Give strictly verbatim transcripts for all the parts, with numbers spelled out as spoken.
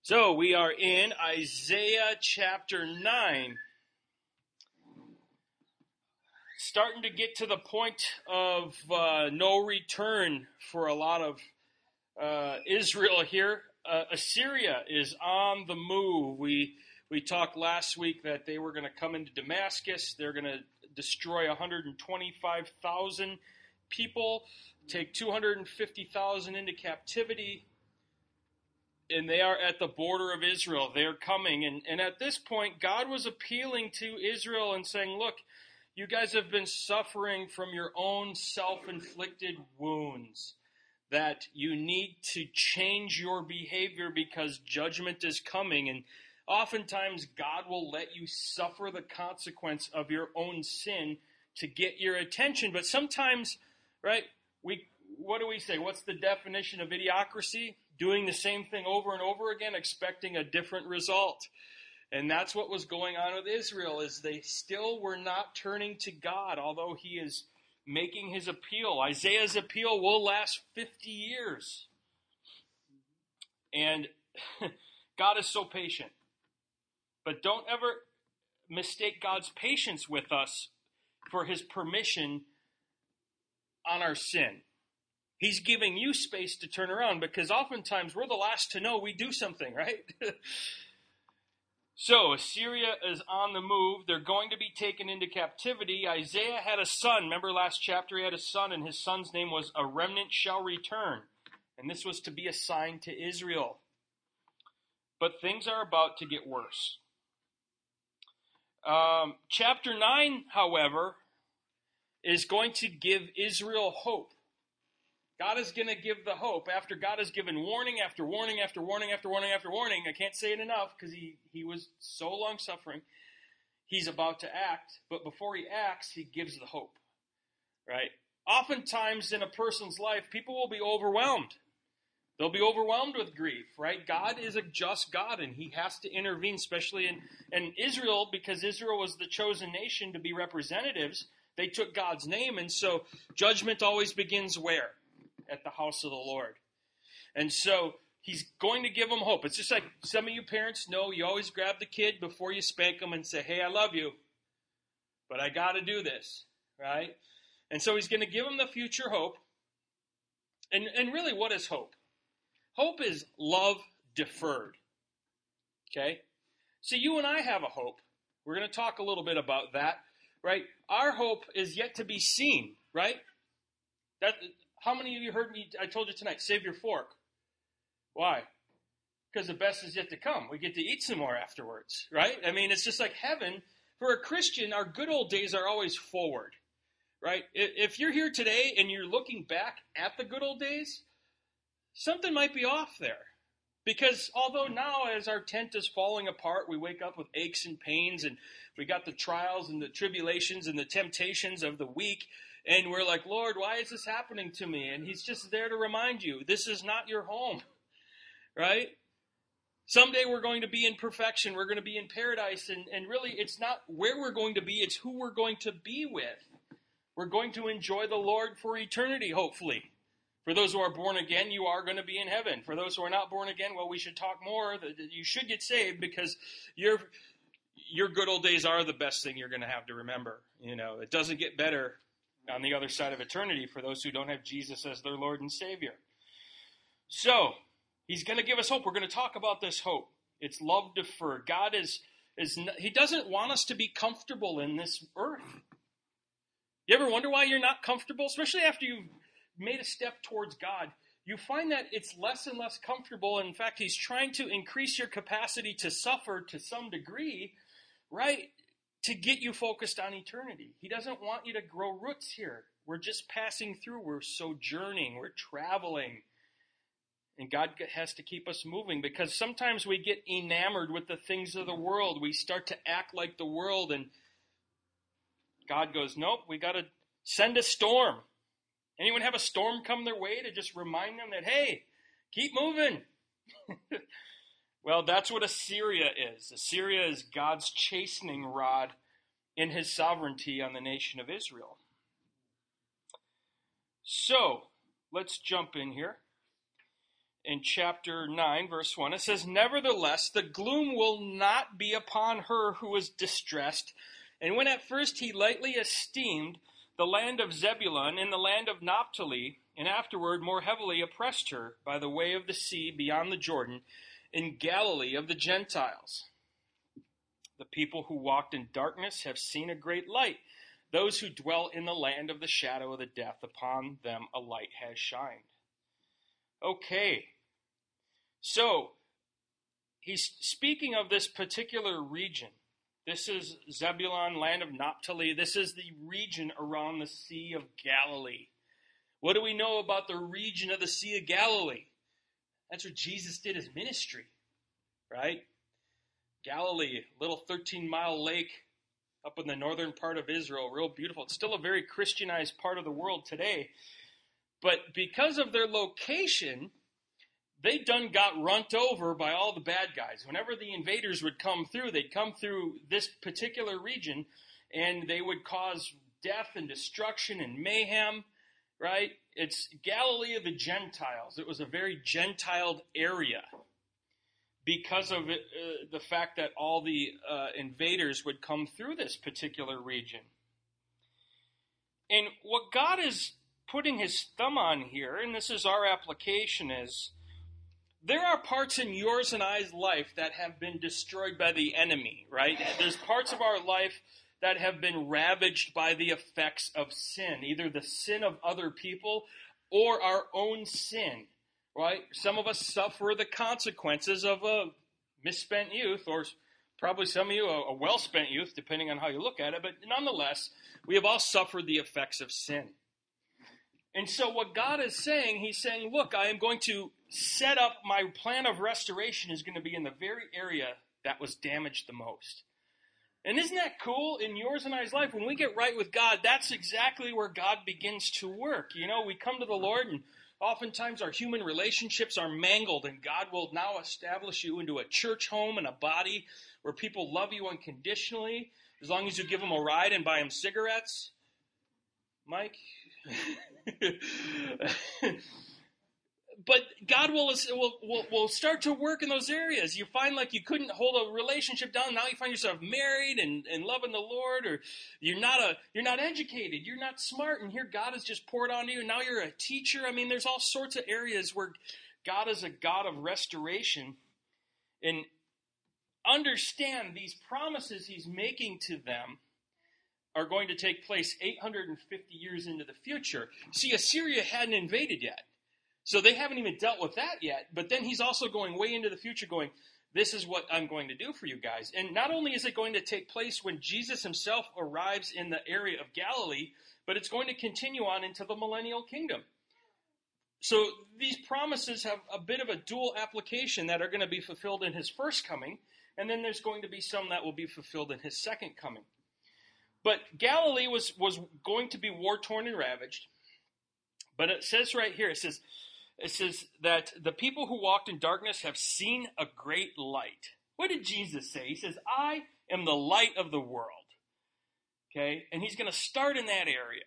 So we are in Isaiah chapter nine, starting to get to the point of uh, no return for a lot of uh, Israel here. Uh, Assyria is on the move. We we talked last week that they were going to come into Damascus. They're going to destroy one hundred twenty-five thousand people, take two hundred fifty thousand into captivity. And they are at the border of Israel. They're coming. And, and at this point, God was appealing to Israel and saying, look, you guys have been suffering from your own self-inflicted wounds, that you need to change your behavior because judgment is coming. And oftentimes, God will let you suffer the consequence of your own sin to get your attention. But sometimes, right, we what do we say? What's the definition of idiocracy? Doing the same thing over and over again, expecting a different result. And that's what was going on with Israel, is they still were not turning to God, although he is making his appeal. Isaiah's appeal will last fifty years. And God is so patient. But don't ever mistake God's patience with us for his permission on our sin. He's giving you space to turn around, because oftentimes we're the last to know we do something, right? So Assyria is on the move. They're going to be taken into captivity. Isaiah had a son. Remember last chapter he had a son, and his son's name was A Remnant Shall Return. And this was to be a sign to Israel. But things are about to get worse. Um, chapter nine, however, is going to give Israel hope. God is going to give the hope after God has given warning after warning after warning after warning after warning. I can't say it enough because he, he was so long-suffering. He's about to act, but before he acts, he gives the hope, right? Oftentimes in a person's life, people will be overwhelmed. They'll be overwhelmed with grief, right? God is a just God, and he has to intervene, especially in, in Israel, because Israel was the chosen nation to be representatives. They took God's name, and so judgment always begins where? At the house of the Lord. And so he's going to give them hope. It's just like some of you parents know, you always grab the kid before you spank them and say, hey, I love you, but I got to do this, right? And so he's going to give them the future hope. And, and really, what is hope? Hope is love deferred, okay? So you and I have a hope. We're going to talk a little bit about that, right? Our hope is yet to be seen, right? That... How many of you heard me, I told you tonight, save your fork? Why? Because the best is yet to come. We get to eat some more afterwards, right? I mean, it's just like heaven. For a Christian, our good old days are always forward, right? If you're here today and you're looking back at the good old days, something might be off there. Because although now as our tent is falling apart, we wake up with aches and pains, and we got the trials and the tribulations and the temptations of the week, and we're like, Lord, why is this happening to me? And he's just there to remind you, this is not your home, right? Someday we're going to be in perfection. We're going to be in paradise. And, and really, it's not where we're going to be. It's who we're going to be with. We're going to enjoy the Lord for eternity, hopefully. For those who are born again, you are going to be in heaven. For those who are not born again, well, we should talk more. You should get saved, because your your good old days are the best thing you're going to have to remember. You know, it doesn't get better on the other side of eternity for those who don't have Jesus as their Lord and Savior. So, he's going to give us hope. We're going to talk about this hope. It's love deferred. God is, is he doesn't want us to be comfortable in this earth. You ever wonder why you're not comfortable? Especially after you've made a step towards God. You find that it's less and less comfortable. In fact, he's trying to increase your capacity to suffer to some degree, right? To get you focused on eternity. He doesn't want you to grow roots here. We're just passing through. We're sojourning. We're traveling. And God has to keep us moving, because sometimes we get enamored with the things of the world. We start to act like the world, and God goes, nope, we got to send a storm. Anyone have a storm come their way to just remind them that, hey, keep moving? Well, that's what Assyria is. Assyria is God's chastening rod in his sovereignty on the nation of Israel. So, let's jump in here. in chapter nine, verse one. It says, "Nevertheless, the gloom will not be upon her who is distressed. And when at first he lightly esteemed the land of Zebulun and the land of Naphtali, and afterward more heavily oppressed her by the way of the sea beyond the Jordan, in Galilee of the Gentiles. The people who walked in darkness have seen a great light. Those who dwell in the land of the shadow of the death, upon them a light has shined." Okay, so he's speaking of this particular region. This is Zebulun, land of Naphtali. This is the region around the Sea of Galilee. What do we know about the region of the Sea of Galilee? That's where Jesus did his ministry, right? Galilee, a little thirteen-mile lake up in the northern part of Israel, real beautiful. It's still a very Christianized part of the world today. But because of their location, they done got runt over by all the bad guys. Whenever the invaders would come through, they'd come through this particular region, and they would cause death and destruction and mayhem, right? It's Galilee of the Gentiles. It was a very Gentiled area because of it, uh, the fact that all the uh, invaders would come through this particular region. And what God is putting his thumb on here, and this is our application, is there are parts in yours and I's life that have been destroyed by the enemy, right? There's parts of our life that have been ravaged by the effects of sin, either the sin of other people or our own sin, right? Some of us suffer the consequences of a misspent youth, or probably some of you a, a well-spent youth, depending on how you look at it, but nonetheless, we have all suffered the effects of sin. And so what God is saying, he's saying, look, I am going to set up, my plan of restoration is going to be in the very area that was damaged the most. And isn't that cool? In yours and I's life, when we get right with God, that's exactly where God begins to work. You know, we come to the Lord, and oftentimes our human relationships are mangled, and God will now establish you into a church home and a body where people love you unconditionally, as long as you give them a ride and buy them cigarettes. Mike? But God will, will will will start to work in those areas. You find like you couldn't hold a relationship down. Now you find yourself married and, and loving the Lord, or you're not a you're not educated, you're not smart, and here God has just poured onto you, and now you're a teacher. I mean, there's all sorts of areas where God is a God of restoration. And understand these promises he's making to them are going to take place eight hundred fifty years into the future. See, Assyria hadn't invaded yet. So they haven't even dealt with that yet. But then he's also going way into the future going, this is what I'm going to do for you guys. And not only is it going to take place when Jesus himself arrives in the area of Galilee, but it's going to continue on into the millennial kingdom. So these promises have a bit of a dual application that are going to be fulfilled in his first coming. And then there's going to be some that will be fulfilled in his second coming. But Galilee was, was going to be war-torn and ravaged. But it says right here, it says, it says that the people who walked in darkness have seen a great light. What did Jesus say? He says, I am the light of the world. Okay? And he's going to start in that area.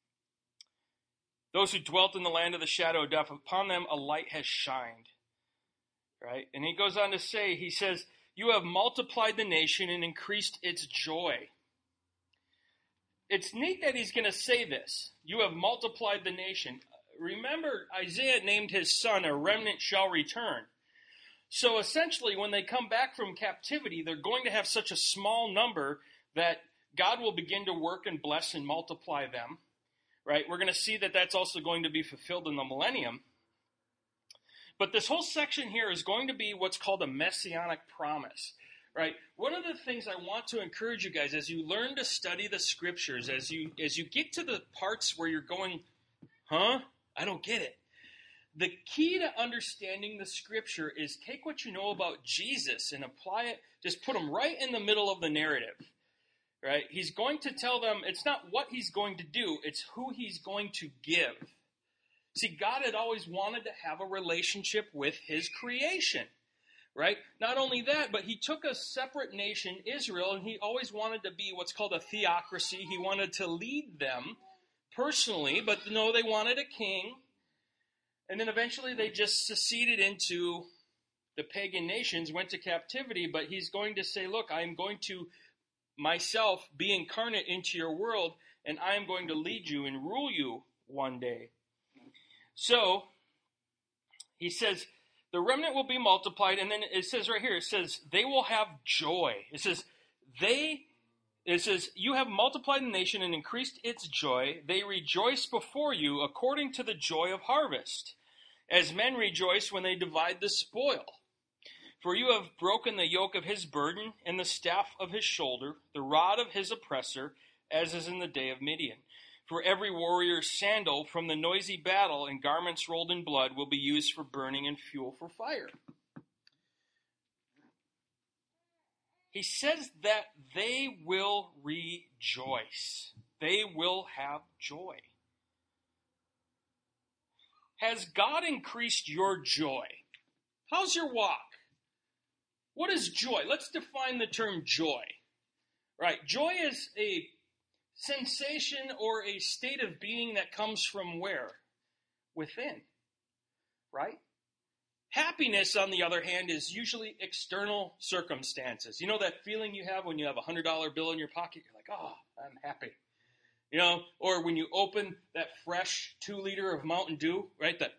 Those who dwelt in the land of the shadow of death, upon them a light has shined. Right? And he goes on to say, he says, you have multiplied the nation and increased its joy. It's neat that he's going to say this. You have multiplied the nation. Remember, Isaiah named his son, a remnant shall return. So essentially, when they come back from captivity, they're going to have such a small number that God will begin to work and bless and multiply them. Right? We're going to see that that's also going to be fulfilled in the millennium. But this whole section here is going to be what's called a messianic promise. Right? One of the things I want to encourage you guys as you learn to study the scriptures, as you as you get to the parts where you're going, huh? I don't get it. The key to understanding the scripture is take what you know about Jesus and apply it, just put him right in the middle of the narrative. Right? He's going to tell them it's not what he's going to do, it's who he's going to give. See, God had always wanted to have a relationship with his creation. Right? Not only that, but he took a separate nation, Israel, and he always wanted to be what's called a theocracy. He wanted to lead them personally, but no, they wanted a king. And then eventually they just seceded into the pagan nations, went to captivity, but he's going to say, look, I'm going to myself be incarnate into your world, and I am going to lead you and rule you one day. So, he says, the remnant will be multiplied, and then it says right here, it says, they will have joy. It says, they, it says, you have multiplied the nation and increased its joy. They rejoice before you according to the joy of harvest, as men rejoice when they divide the spoil. For you have broken the yoke of his burden and the staff of his shoulder, the rod of his oppressor, as is in the day of Midian. For every warrior's sandal from the noisy battle and garments rolled in blood will be used for burning and fuel for fire. He says that they will rejoice. They will have joy. Has God increased your joy? How's your walk? What is joy? Let's define the term joy. Right, joy is a sensation or a state of being that comes from where? Within. Right? Happiness, on the other hand, is usually external circumstances. You know that feeling you have when you have a one hundred dollar bill in your pocket? You're like, oh, I'm happy. You know, or when you open that fresh two liter of Mountain Dew, right? That,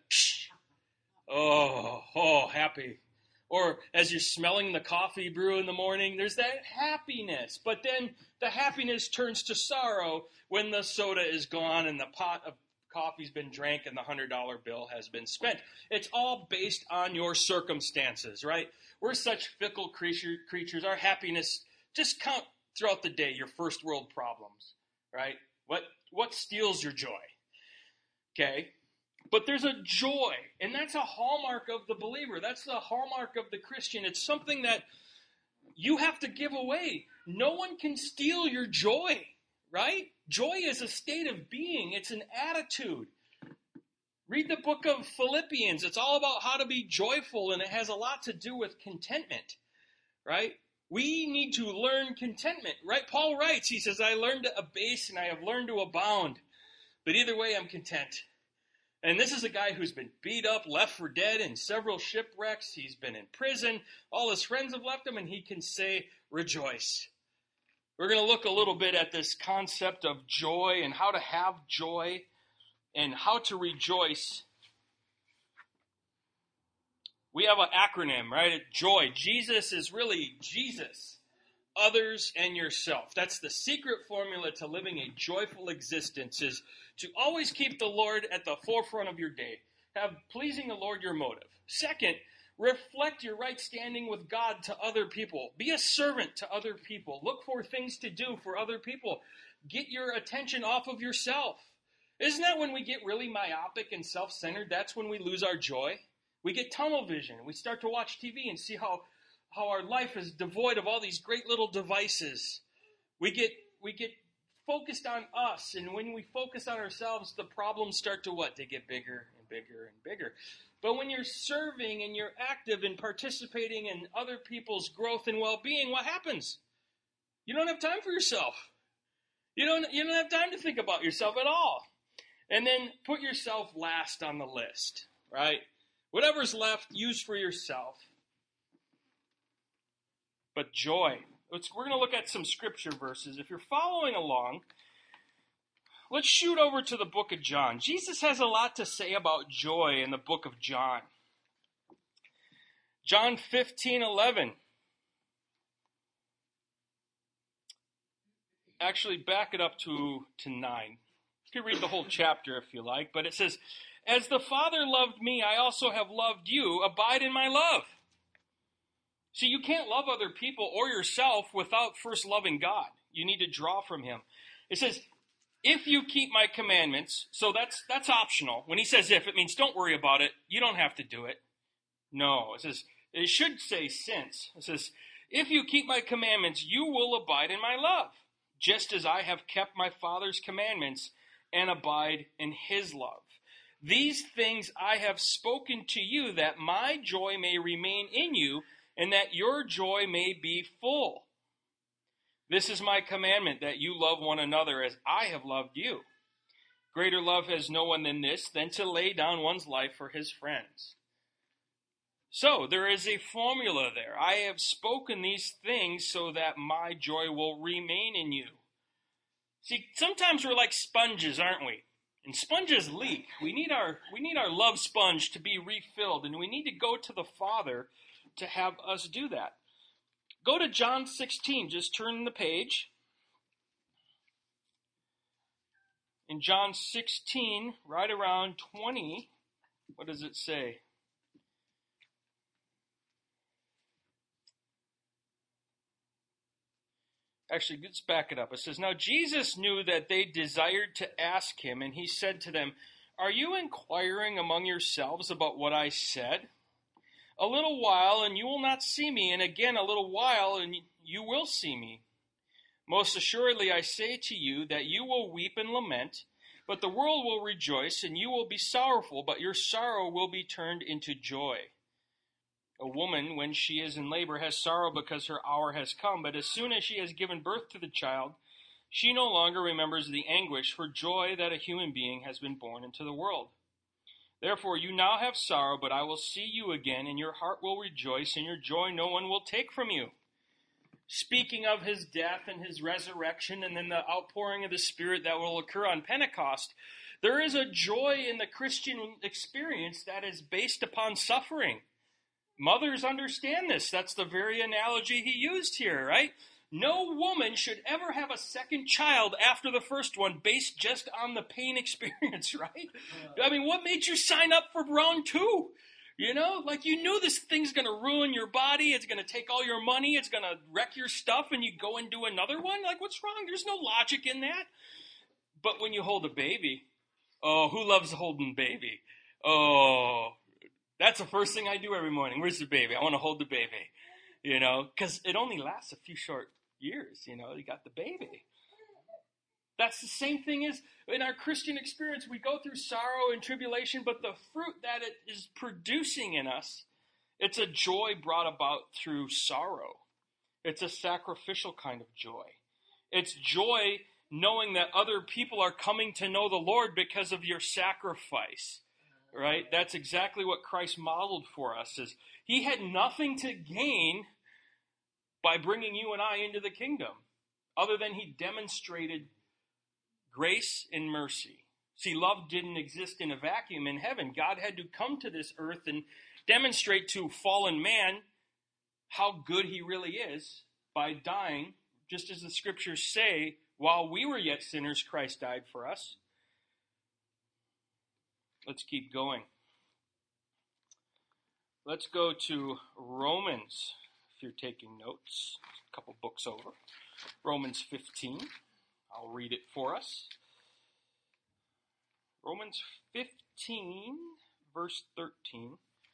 oh, oh, happy. Or as you're smelling the coffee brew in the morning, there's that happiness. But then the happiness turns to sorrow when the soda is gone and the pot of coffee's been drank and the one hundred dollar bill has been spent. It's all based on your circumstances, right? We're such fickle creature, creatures. Our happiness, just count throughout the day your first world problems, right? What, what steals your joy? Okay? But there's a joy, and that's a hallmark of the believer. That's the hallmark of the Christian. It's something that you have to give away. No one can steal your joy, right? Joy is a state of being. It's an attitude. Read the book of Philippians. It's all about how to be joyful, and it has a lot to do with contentment, right? We need to learn contentment, right? Paul writes, he says, I learned to abase and I have learned to abound. But either way, I'm content. And this is a guy who's been beat up, left for dead in several shipwrecks. He's been in prison. All his friends have left him, and he can say, rejoice. We're going to look a little bit at this concept of joy and how to have joy and how to rejoice. We have an acronym, right? Joy. Jesus is really Jesus, others, and yourself. That's the secret formula to living a joyful existence, is to always keep the Lord at the forefront of your day. Have pleasing the Lord your motive. Second, reflect your right standing with God to other people. Be a servant to other people. Look for things to do for other people. Get your attention off of yourself. Isn't that when we get really myopic and self-centered? That's when we lose our joy. We get tunnel vision. We start to watch T V and see how, how our life is devoid of all these great little devices. We get we get focused on us, and when we focus on ourselves, the problems start to what? They get bigger and bigger and bigger. But when you're serving and you're active and participating in other people's growth and well-being, what happens? You don't have time for yourself. You don't, you don't have time to think about yourself at all. And then put yourself last on the list, right? Whatever's left, use for yourself. But joy. Let's, we're going to look at some scripture verses. If you're following along, let's shoot over to the book of John. Jesus has a lot to say about joy in the book of John. John fifteen eleven. Actually, back it up to, to nine. You can read the whole chapter if you like, but it says, as the Father loved me, I also have loved you. Abide in my love. See, you can't love other people or yourself without first loving God. You need to draw from him. It says, if you keep my commandments, so that's that's optional. When he says if, it means don't worry about it. You don't have to do it. No, it says, it should say since. It says, if you keep my commandments, you will abide in my love, just as I have kept my Father's commandments and abide in his love. These things I have spoken to you, that my joy may remain in you, and that your joy may be full. This is my commandment, that you love one another as I have loved you. Greater love has no one than this, than to lay down one's life for his friends. So, there is a formula there. I have spoken these things so that my joy will remain in you. See, sometimes we're like sponges, aren't we? And sponges leak. We need our we need our love sponge to be refilled, and we need to go to the Father to have us do that. Go to John sixteen. Just turn the page. In John sixteen, right around twenty, what does it say? Actually, let's back it up. It says, "Now Jesus knew that they desired to ask him, and he said to them, 'Are you inquiring among yourselves about what I said? A little while, and you will not see me, and again a little while, and you will see me. Most assuredly I say to you that you will weep and lament, but the world will rejoice, and you will be sorrowful, but your sorrow will be turned into joy. A woman, when she is in labor, has sorrow because her hour has come, but as soon as she has given birth to the child, she no longer remembers the anguish for joy that a human being has been born into the world. Therefore you now have sorrow, but I will see you again, and your heart will rejoice, and your joy no one will take from you.'" Speaking of his death and his resurrection, and then the outpouring of the Spirit that will occur on Pentecost, there is a joy in the Christian experience that is based upon suffering. Mothers understand this. That's the very analogy he used here, right? No woman should ever have a second child after the first one based just on the pain experience, right? I mean, what made you sign up for round two? You know, like you knew this thing's going to ruin your body. It's going to take all your money. It's going to wreck your stuff, and you go and do another one? Like, what's wrong? There's no logic in that. But when you hold a baby, oh, who loves holding baby? Oh, that's the first thing I do every morning. Where's the baby? I want to hold the baby, you know, because it only lasts a few short years, you know, you got the baby. That's the same thing as in our Christian experience. We go through sorrow and tribulation, but the fruit that it is producing in us, it's a joy brought about through sorrow. It's a sacrificial kind of joy. It's joy knowing that other people are coming to know the Lord because of your sacrifice. Right? That's exactly what Christ modeled for us. Is he had nothing to gain by bringing you and I into the kingdom other than he demonstrated grace and mercy. See, love didn't exist in a vacuum in heaven. God had to come to this earth and demonstrate to fallen man how good he really is by dying, just as the scriptures say, while we were yet sinners, Christ died for us. Let's keep going. Let's go to Romans, if you're taking notes. A couple books over. Romans fifteen. I'll read it for us. Romans fifteen, verse thirteen.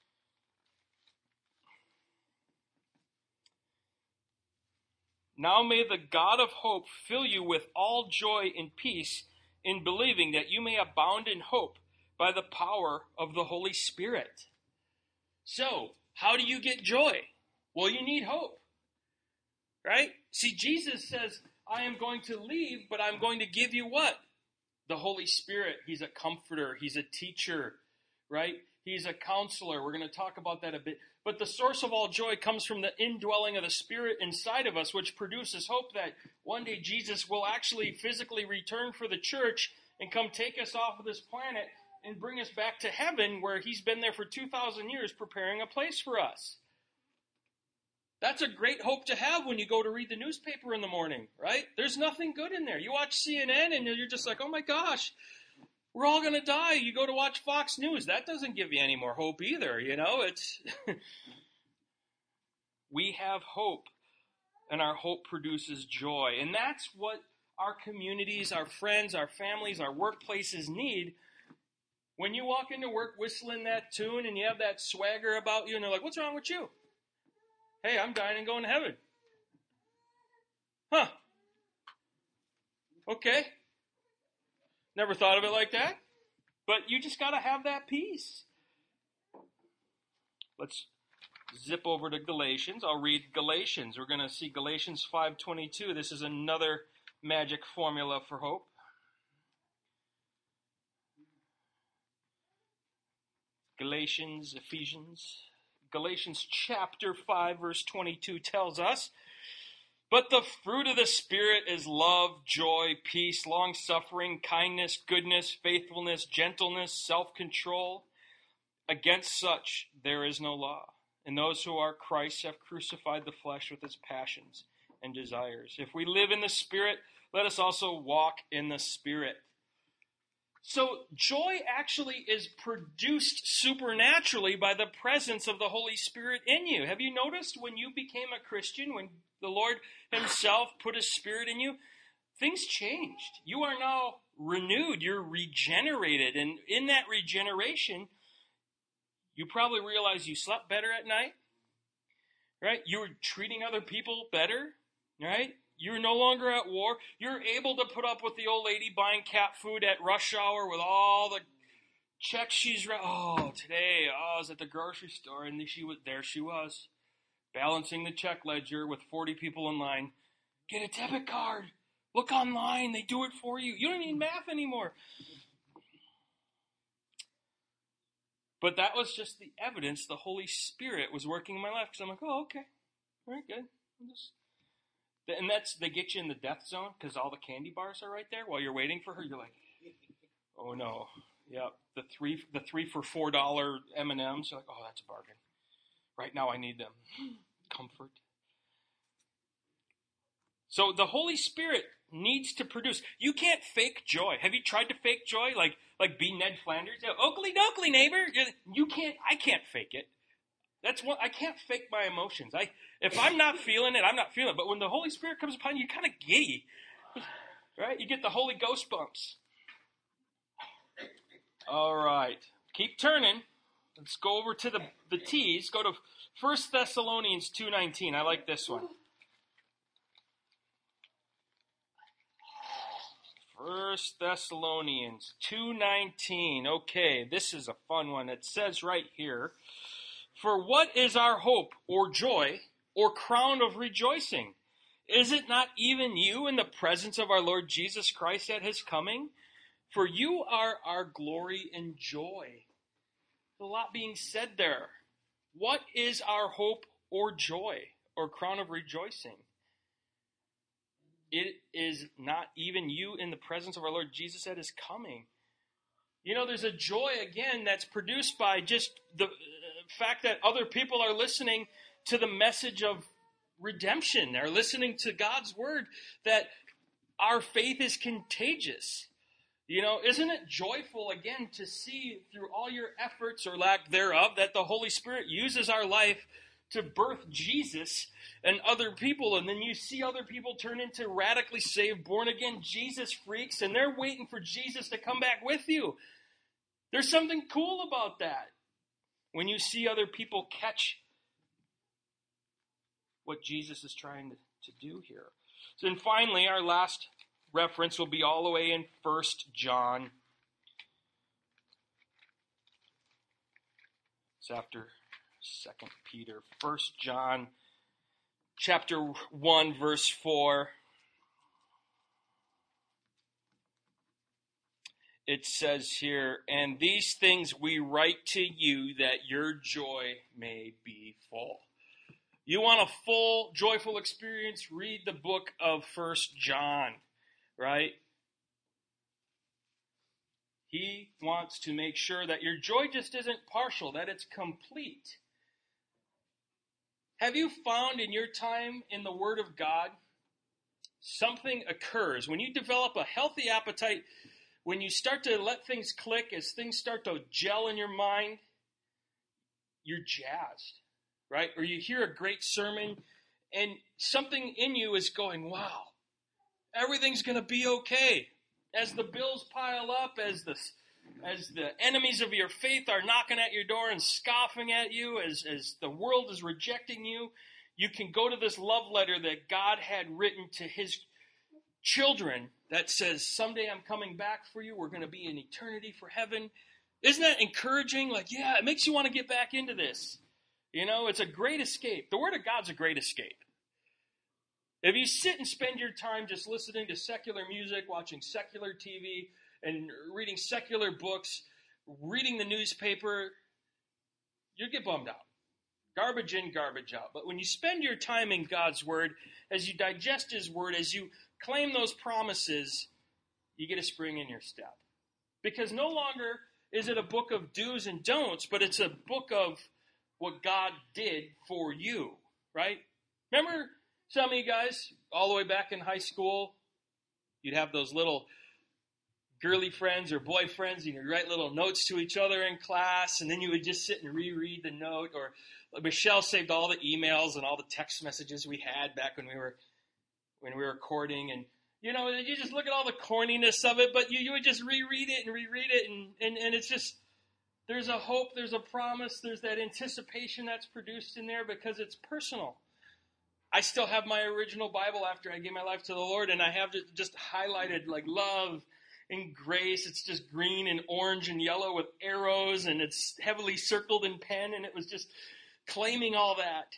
"Now may the God of hope fill you with all joy and peace in believing, that you may abound in hope by the power of the Holy Spirit." So, how do you get joy? Well, you need hope, right? See, Jesus says, I am going to leave, but I'm going to give you what? The Holy Spirit. He's a comforter. He's a teacher, right? He's a counselor. We're going to talk about that a bit. But the source of all joy comes from the indwelling of the Spirit inside of us, which produces hope that one day Jesus will actually physically return for the church and come take us off of this planet and bring us back to heaven, where he's been there for two thousand years preparing a place for us. That's a great hope to have when you go to read the newspaper in the morning, right? There's nothing good in there. You watch C N N and you're just like, oh my gosh, we're all going to die. You go to watch Fox News. That doesn't give you any more hope either, you know? It's we have hope, and our hope produces joy. And that's what our communities, our friends, our families, our workplaces need. When you walk into work whistling that tune and you have that swagger about you, and they're like, what's wrong with you? Hey, I'm dying and going to heaven. Huh. Okay. Never thought of it like that. But you just got to have that peace. Let's zip over to Galatians. I'll read Galatians. We're going to see Galatians five twenty-two. This is another magic formula for hope. Galatians, Ephesians. Galatians chapter five, verse twenty-two tells us, "But the fruit of the Spirit is love, joy, peace, long-suffering, kindness, goodness, faithfulness, gentleness, self-control. Against such there is no law. And those who are Christ have crucified the flesh with its passions and desires. If we live in the Spirit, let us also walk in the Spirit." So joy actually is produced supernaturally by the presence of the Holy Spirit in you. Have you noticed when you became a Christian, when the Lord himself put his Spirit in you, things changed. You are now renewed. You're regenerated. And in that regeneration, you probably realize you slept better at night, right? You were treating other people better, right? You're no longer at war. You're able to put up with the old lady buying cat food at rush hour with all the checks she's... Re- oh, today, oh, I was at the grocery store, and she was there she was, balancing the check ledger with forty people in line. Get a debit card. Look online. They do it for you. You don't need math anymore. But that was just the evidence the Holy Spirit was working in my life. Because I'm like, oh, okay. All right, good. I'm just... And that's, they get you in the death zone because all the candy bars are right there while you're waiting for her. You're like, oh no, yep, the three, the three for four dollar M and M's. You're like, oh, that's a bargain. Right now, I need them. Comfort. So the Holy Spirit needs to produce. You can't fake joy. Have you tried to fake joy, like like be Ned Flanders? You know, Oakley dokley, neighbor. You can't. I can't fake it. That's what I can't fake my emotions. I if I'm not feeling it, I'm not feeling it. But when the Holy Spirit comes upon you, you're kind of giddy, right? You get the Holy Ghost bumps. All right, keep turning. Let's go over to the the T's. Go to First Thessalonians two nineteen. I like this one. First Thessalonians two nineteen. Okay, this is a fun one. It says right here, "For what is our hope or joy or crown of rejoicing? Is it not even you in the presence of our Lord Jesus Christ at his coming? For you are our glory and joy." A lot being said there. What is our hope or joy or crown of rejoicing? It is not even you in the presence of our Lord Jesus at his coming. You know, there's a joy, again, that's produced by just the fact that other people are listening to the message of redemption. They're listening to God's word, that our faith is contagious. You know, isn't it joyful, again, to see through all your efforts or lack thereof that the Holy Spirit uses our life to birth Jesus and other people, and then you see other people turn into radically saved, born-again Jesus freaks, and they're waiting for Jesus to come back with you. There's something cool about that when you see other people catch what Jesus is trying to, to do here. So then finally, our last reference will be all the way in First John. It's after Second Peter. First John chapter one, verse four. It says here, "And these things we write to you that your joy may be full." You want a full, joyful experience? Read the book of First John, right? He wants to make sure that your joy just isn't partial, that it's complete. Have you found in your time in the Word of God, something occurs when you develop a healthy appetite, when you start to let things click, as things start to gel in your mind, you're jazzed, right? Or you hear a great sermon and something in you is going, wow, everything's going to be okay. As the bills pile up, as the as the enemies of your faith are knocking at your door and scoffing at you, as, as the world is rejecting you, you can go to this love letter that God had written to his children that says, someday I'm coming back for you. We're going to be in eternity for heaven. Isn't that encouraging? Like, yeah, it makes you want to get back into this. You know, it's a great escape. The Word of God's a great escape. If you sit and spend your time just listening to secular music, watching secular T V, and reading secular books, reading the newspaper, you get bummed out. Garbage in, garbage out. But when you spend your time in God's Word, as you digest His Word, as you claim those promises, you get a spring in your step. Because no longer is it a book of do's and don'ts, but it's a book of what God did for you, right? Remember some of you guys, all the way back in high school, you'd have those little girly friends or boyfriends, and you'd write little notes to each other in class, and then you would just sit and reread the note. Or Michelle saved all the emails and all the text messages we had back when we were when we were courting, and you know, you just look at all the corniness of it, but you, you would just reread it and reread it, and, and, and it's just, there's a hope, there's a promise, there's that anticipation that's produced in there because it's personal. I still have my original Bible after I gave my life to the Lord, and I have it just highlighted like love and grace. It's just green and orange and yellow with arrows, and it's heavily circled in pen, and it was just claiming all that.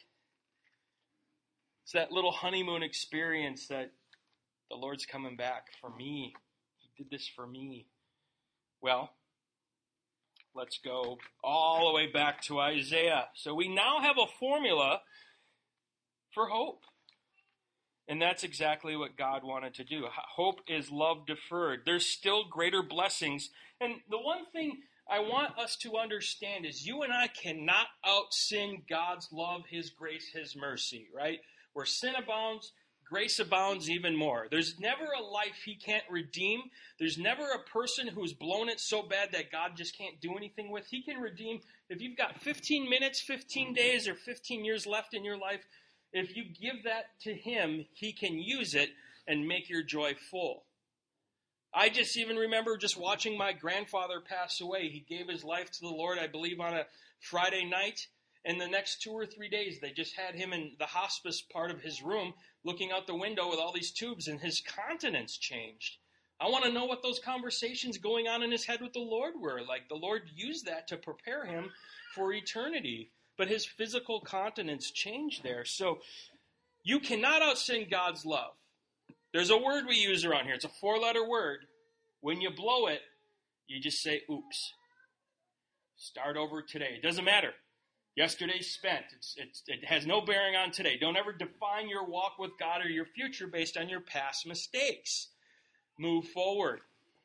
It's that little honeymoon experience that the Lord's coming back for me. He did this for me. Well, let's go all the way back to Isaiah. So we now have a formula for hope. And that's exactly what God wanted to do. Hope is love deferred. There's still greater blessings. And the one thing I want us to understand is you and I cannot out-sin God's love, His grace, His mercy, right? Where sin abounds, grace abounds even more. There's never a life He can't redeem. There's never a person who's blown it so bad that God just can't do anything with. He can redeem. If you've got fifteen minutes, fifteen days, or fifteen years left in your life, if you give that to Him, He can use it and make your joy full. I just even remember just watching my grandfather pass away. He gave his life to the Lord, I believe, on a Friday night. And the next two or three days, they just had him in the hospice part of his room looking out the window with all these tubes, and his countenance changed. I want to know what those conversations going on in his head with the Lord were. Like, the Lord used that to prepare him for eternity. But his physical countenance changed there. So you cannot out-sin God's love. There's a word we use around here. It's a four-letter word. When you blow it, you just say, oops. Start over today. It doesn't matter. Yesterday's spent. It's, it's, it has no bearing on today. Don't ever define your walk with God or your future based on your past mistakes. Move forward.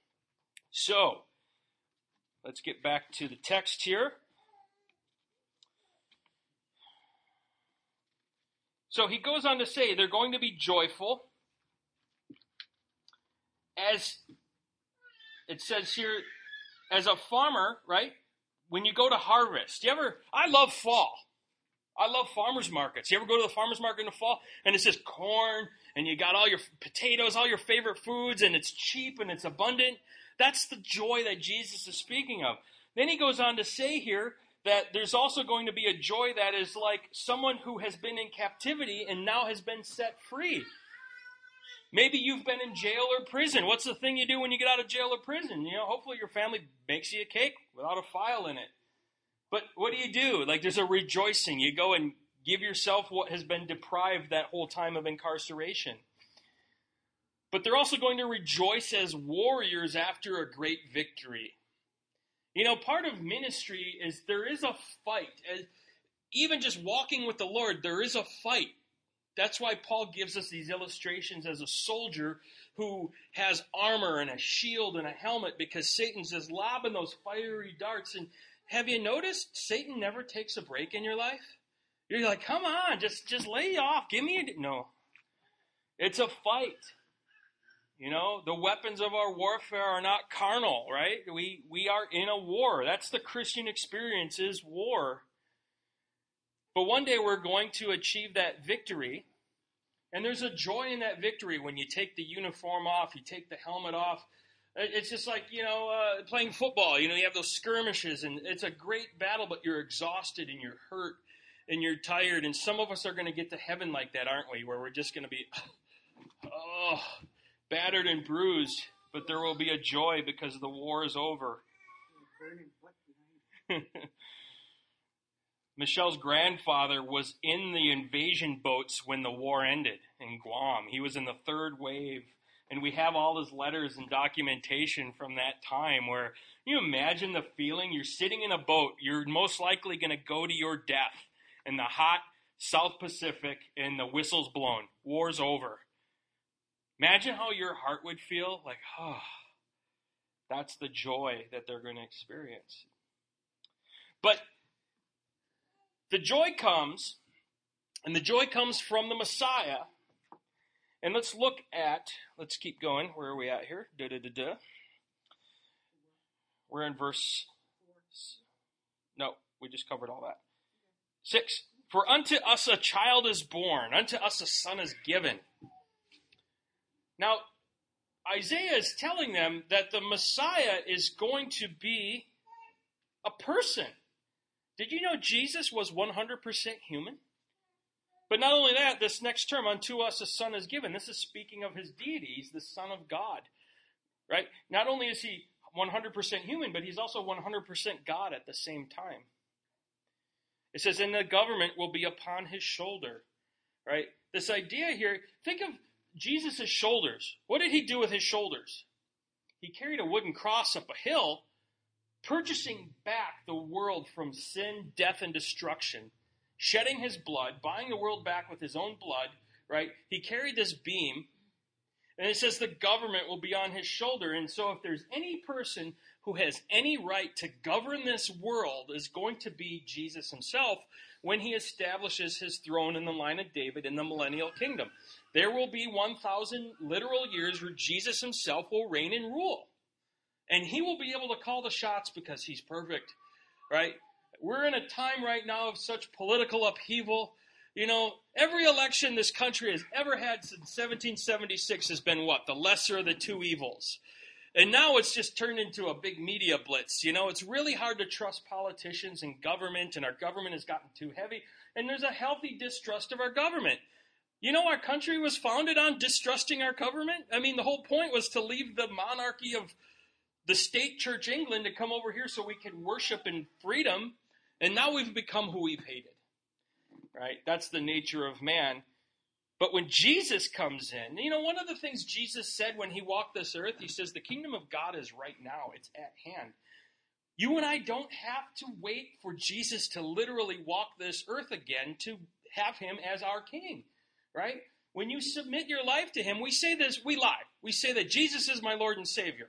So, let's get back to the text here. So he goes on to say they're going to be joyful. As it says here, as a farmer, right? When you go to harvest, you ever, I love fall. I love farmers markets. You ever go to the farmers market in the fall and it's just corn and you got all your potatoes, all your favorite foods, and it's cheap and it's abundant? That's the joy that Jesus is speaking of. Then he goes on to say here that there's also going to be a joy that is like someone who has been in captivity and now has been set free. Maybe you've been in jail or prison. What's the thing you do when you get out of jail or prison? You know, hopefully your family makes you a cake without a file in it. But what do you do? Like, there's a rejoicing. You go and give yourself what has been deprived that whole time of incarceration. But they're also going to rejoice as warriors after a great victory. You know, part of ministry is there is a fight. As, even just walking with the Lord, there is a fight. That's why Paul gives us these illustrations as a soldier who has armor and a shield and a helmet, because Satan's just lobbing those fiery darts. And have you noticed Satan never takes a break in your life? You're like, come on, just, just lay off. Give me a... No. It's a fight. You know, the weapons of our warfare are not carnal, right? We, we are in a war. That's the Christian experience, is war. But one day we're going to achieve that victory. And there's a joy in that victory when you take the uniform off, you take the helmet off. It's just like, you know, uh, playing football. You know, you have those skirmishes, and it's a great battle, but you're exhausted and you're hurt and you're tired. And some of us are going to get to heaven like that, aren't we? Where we're just going to be, oh, battered and bruised. But there will be a joy because the war is over. Michelle's grandfather was in the invasion boats when the war ended in Guam. He was in the third wave, And we have all those letters and documentation from that time where, can you imagine the feeling? You're sitting in a boat. You're most likely going to go to your death in the hot South Pacific and the whistle's blown. War's over. Imagine how your heart would feel. Like, oh, that's the joy that they're going to experience. But the joy comes, and the joy comes from the Messiah. And let's look at, let's keep going. Where are we at here? Da, da, da, da. We're in verse, no, we just covered all that. Six. For unto us a child is born, unto us a son is given. Now, Isaiah is telling them that the Messiah is going to be a person. Did you know Jesus was one hundred percent human? But not only that, this next term, unto us a son is given. This is speaking of his deity. He's the Son of God. Right? Not only is he one hundred percent human, but he's also one hundred percent God at the same time. It says, and the government will be upon his shoulder. Right? This idea here, think of Jesus' shoulders. What did he do with his shoulders? He carried a wooden cross up a hill, purchasing back the world from sin, death, and destruction. Shedding his blood, buying the world back with his own blood, right? He carried this beam, and it says the government will be on his shoulder. And so if there's any person who has any right to govern this world, is going to be Jesus himself when he establishes his throne in the line of David in the millennial kingdom. There will be one thousand literal years where Jesus himself will reign and rule. And he will be able to call the shots because he's perfect, right? We're in a time right now of such political upheaval. You know, every election this country has ever had since seventeen seventy-six has been what? The lesser of the two evils. And now it's just turned into a big media blitz. You know, it's really hard to trust politicians and government, and our government has gotten too heavy. And there's a healthy distrust of our government. You know, our country was founded on distrusting our government. I mean, the whole point was to leave the monarchy of the state church England to come over here so we could worship in freedom. And now we've become who we've hated, right? That's the nature of man. But when Jesus comes in, you know, one of the things Jesus said when he walked this earth, he says, the kingdom of God is right now. It's at hand. You and I don't have to wait for Jesus to literally walk this earth again to have him as our king, right? When you submit your life to him, we say this, we lie. We say that Jesus is my Lord and Savior.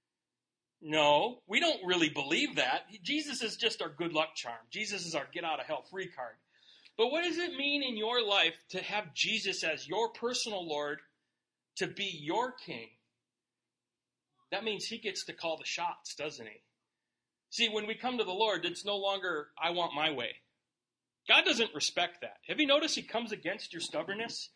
No, we don't really believe that. Jesus is just our good luck charm. Jesus is our get out of hell free card. But what does it mean in your life to have Jesus as your personal Lord, to be your king? That means he gets to call the shots, doesn't he? See, when we come to the Lord, it's no longer, I want my way. God doesn't respect that. Have you noticed he comes against your stubbornness?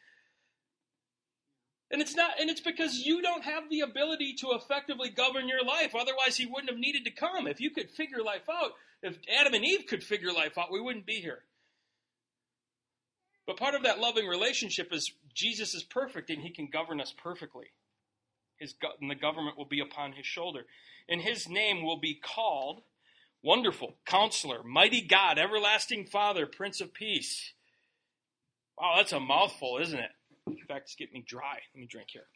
And it's not, and it's because you don't have the ability to effectively govern your life. Otherwise, he wouldn't have needed to come. If you could figure life out, if Adam and Eve could figure life out, we wouldn't be here. But part of that loving relationship is Jesus is perfect and he can govern us perfectly. His and the government will be upon his shoulder. And his name will be called Wonderful, Counselor, Mighty God, Everlasting Father, Prince of Peace. Wow, that's a mouthful, isn't it? In fact, it's getting me dry. Let me drink here.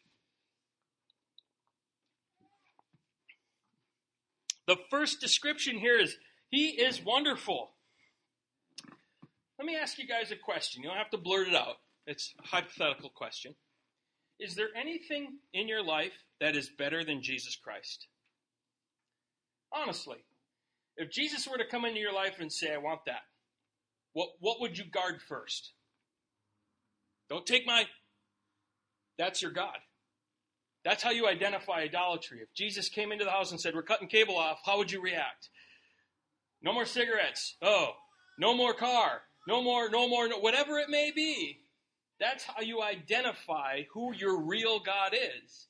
The first description here is, he is wonderful. Let me ask you guys a question. You don't have to blurt it out. It's a hypothetical question. Is there anything in your life that is better than Jesus Christ? Honestly, if Jesus were to come into your life and say, I want that, what, what would you guard first? Don't take my... That's your God. That's how you identify idolatry. If Jesus came into the house and said, we're cutting cable off, how would you react? No more cigarettes. Oh, no more car. No more, no more, no, whatever it may be. That's how you identify who your real God is.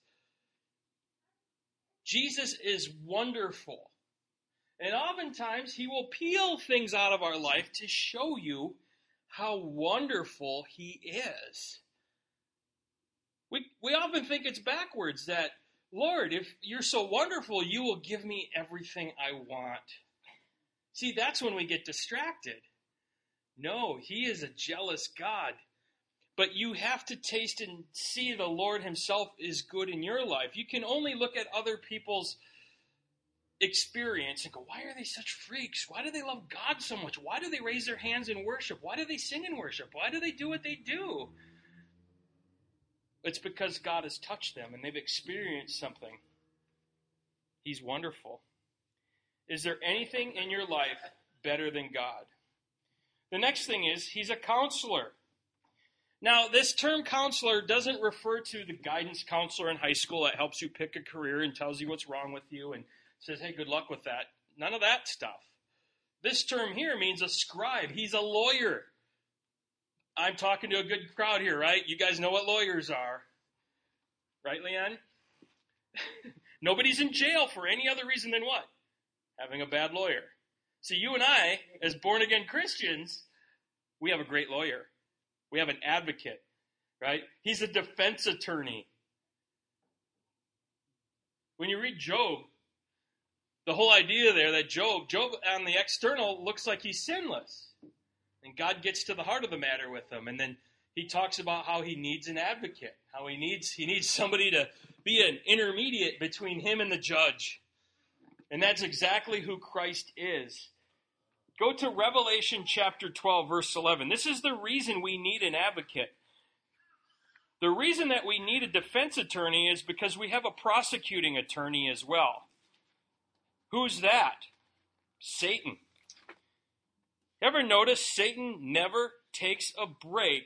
Jesus is wonderful. And oftentimes he will peel things out of our life to show you how wonderful he is. We we often think it's backwards, that, Lord, if you're so wonderful, you will give me everything I want. See, that's when we get distracted. No, he is a jealous God. But you have to taste and see the Lord himself is good in your life. You can only look at other people's experience and go, why are they such freaks? Why do they love God so much? Why do they raise their hands in worship? Why do they sing in worship? Why do they do what they do? It's because God has touched them and they've experienced something. He's wonderful. Is there anything in your life better than God? The next thing is, he's a counselor. Now, this term counselor doesn't refer to the guidance counselor in high school that helps you pick a career and tells you what's wrong with you and says, hey, good luck with that. None of that stuff. This term here means a scribe. He's a lawyer. I'm talking to a good crowd here, right? You guys know what lawyers are. Right, Leanne? Nobody's in jail for any other reason than what? Having a bad lawyer. See, you and I, as born-again Christians, we have a great lawyer. We have an advocate, right? He's a defense attorney. When you read Job, the whole idea there that Job, Job on the external looks like he's sinless. And God gets to the heart of the matter with him. And then he talks about how he needs an advocate, how he needs he needs somebody to be an intermediate between him and the judge. And that's exactly who Christ is. Go to Revelation chapter twelve, verse eleven. This is the reason we need an advocate. The reason that we need a defense attorney is because we have a prosecuting attorney as well. Who's that? Satan. Ever notice Satan never takes a break?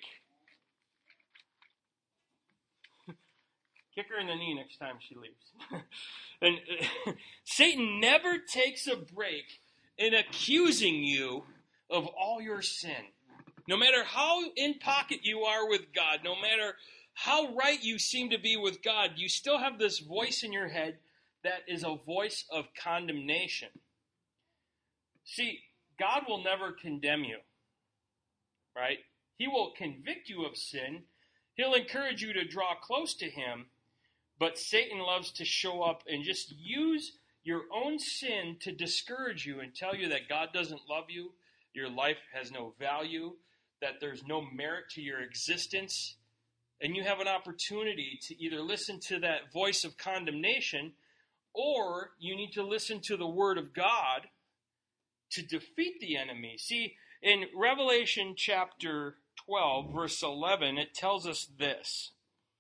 Kick her in the knee next time she leaves. And uh, Satan never takes a break in accusing you of all your sin. No matter how in pocket you are with God, no matter how right you seem to be with God, you still have this voice in your head that is a voice of condemnation. See, God will never condemn you, right? He will convict you of sin. He'll encourage you to draw close to him, but Satan loves to show up and just use your own sin to discourage you and tell you that God doesn't love you, your life has no value, that there's no merit to your existence, and you have an opportunity to either listen to that voice of condemnation, or you need to listen to the Word of God to defeat the enemy. See, in Revelation chapter twelve, verse eleven, it tells us this.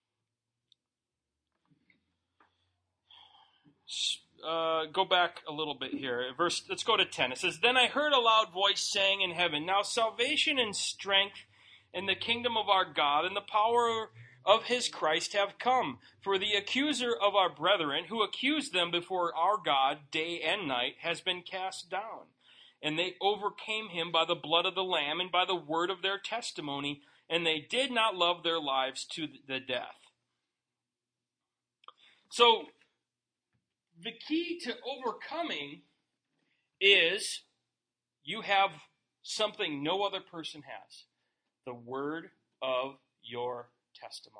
Uh, go back a little bit here. Verse, let's go to ten. It says, Then I heard a loud voice saying in heaven, Now salvation and strength in the kingdom of our God and the power of his Christ have come. For the accuser of our brethren, who accused them before our God day and night, has been cast down. And they overcame him by the blood of the Lamb and by the word of their testimony, and they did not love their lives to the death. So, the key to overcoming is you have something no other person has. The word of your testimony.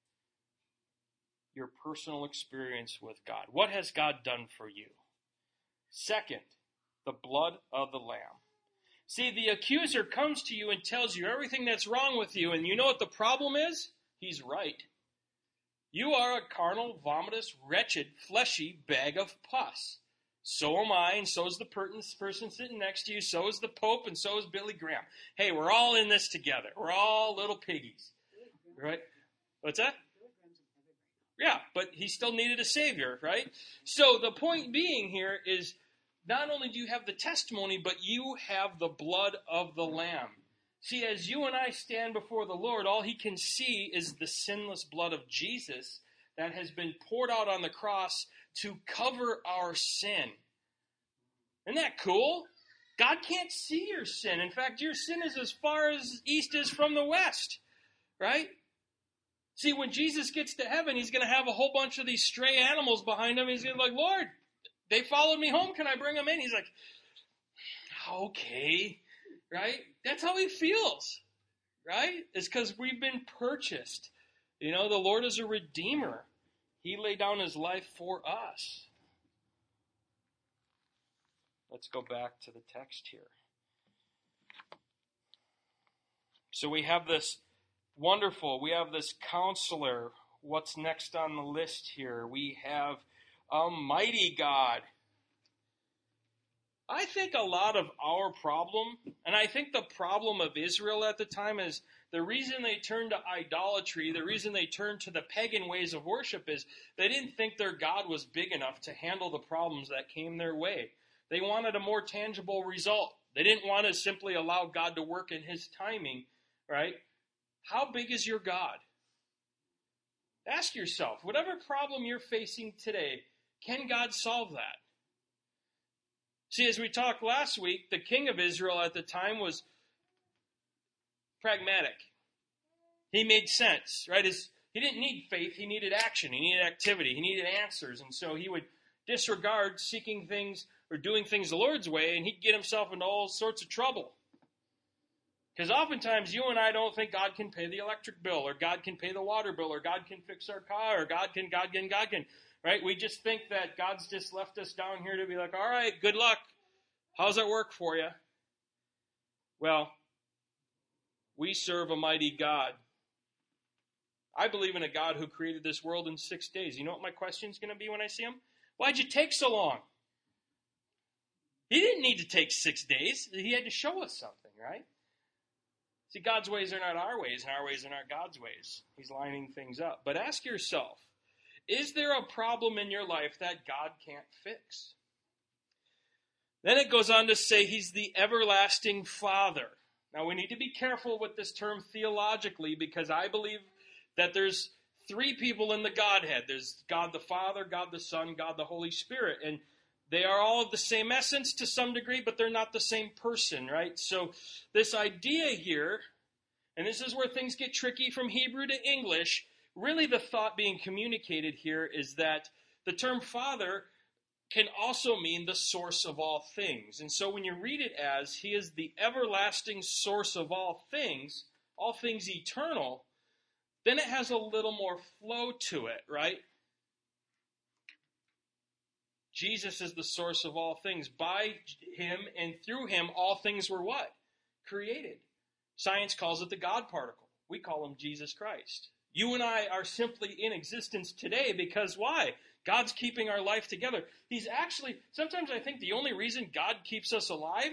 Your personal experience with God. What has God done for you? Second, the blood of the Lamb. See, the accuser comes to you and tells you everything that's wrong with you, and you know what the problem is? He's right. You are a carnal, vomitous, wretched, fleshy bag of pus. So am I, and so is the person sitting next to you, so is the Pope, and so is Billy Graham. Hey, we're all in this together. We're all little piggies. Right? What's that? Yeah, but he still needed a savior, right? So the point being here is not only do you have the testimony, but you have the blood of the Lamb. See, as you and I stand before the Lord, all he can see is the sinless blood of Jesus that has been poured out on the cross to cover our sin. Isn't that cool? God can't see your sin. In fact, your sin is as far as east is from the west, right? See, when Jesus gets to heaven, he's going to have a whole bunch of these stray animals behind him. He's going to be like, Lord, they followed me home. Can I bring them in? He's like, okay, right? That's how he feels, right? It's because we've been purchased. You know, the Lord is a redeemer. He laid down his life for us. Let's go back to the text here. So we have this, Wonderful. We have this Counselor. What's next on the list here? We have a mighty God. I think a lot of our problem, and I think the problem of Israel at the time is the reason they turned to idolatry, the reason they turned to the pagan ways of worship is they didn't think their God was big enough to handle the problems that came their way. They wanted a more tangible result. They didn't want to simply allow God to work in his timing, right? How big is your God? Ask yourself, whatever problem you're facing today, can God solve that? See, as we talked last week, the king of Israel at the time was pragmatic. He made sense, right? His, he didn't need faith, he needed action, he needed activity, he needed answers. And so he would disregard seeking things or doing things the Lord's way, and he'd get himself into all sorts of trouble. Because oftentimes you and I don't think God can pay the electric bill, or God can pay the water bill, or God can fix our car, or God can, God can, God can. Right? We just think that God's just left us down here to be like, all right, good luck. How's that work for you? Well, we serve a mighty God. I believe in a God who created this world in six days. You know what my question is going to be when I see him? Why'd you take so long? He didn't need to take six days. He had to show us something, right? See, God's ways are not our ways, and our ways are not God's ways. He's lining things up. But ask yourself, is there a problem in your life that God can't fix? Then it goes on to say he's the everlasting Father. Now we need to be careful with this term theologically, because I believe that there's three people in the Godhead. There's God the Father, God the Son, God the Holy Spirit. And they are all of the same essence to some degree, but they're not the same person, right? So this idea here, and this is where things get tricky from Hebrew to English, really the thought being communicated here is that the term Father can also mean the source of all things. And so when you read it as he is the everlasting source of all things, all things eternal, then it has a little more flow to it, right? Jesus is the source of all things. By him and through him, all things were what? Created. Science calls it the God particle. We call him Jesus Christ. You and I are simply in existence today because why? God's keeping our life together. He's actually, sometimes I think the only reason God keeps us alive